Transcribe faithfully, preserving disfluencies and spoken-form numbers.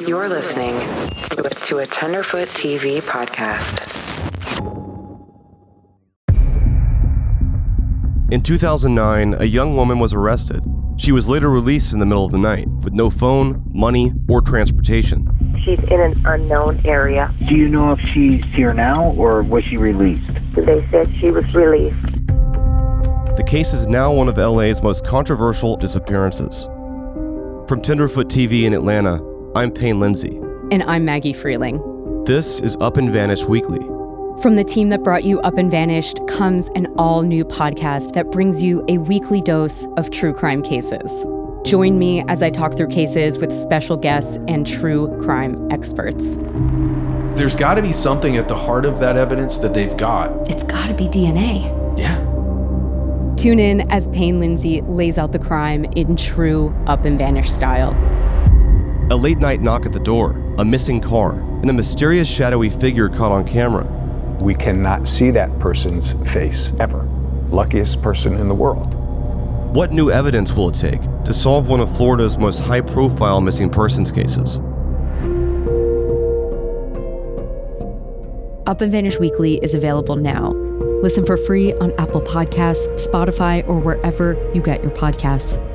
You're listening to a, to a Tenderfoot T V podcast. In two thousand nine, a young woman was arrested. She was later released in the middle of the night with no phone, money, or transportation. She's in an unknown area. Do you know if she's here now or was she released? They said she was released. The case is now one of L A's most controversial disappearances. From Tenderfoot T V in Atlanta, I'm Payne Lindsay. And I'm Maggie Freeling. This is Up and Vanished Weekly. From the team that brought you Up and Vanished comes an all-new podcast that brings you a weekly dose of true crime cases. Join me as I talk through cases with special guests and true crime experts. There's got to be something at the heart of that evidence that they've got. It's got to be D N A. Yeah. Tune in as Payne Lindsay lays out the crime in true Up and Vanished style. A late-night knock at the door, a missing car, and a mysterious shadowy figure caught on camera. We cannot see that person's face, ever. Luckiest person in the world. What new evidence will it take to solve one of Florida's most high-profile missing persons cases? Up and Vanished Weekly is available now. Listen for free on Apple Podcasts, Spotify, or wherever you get your podcasts.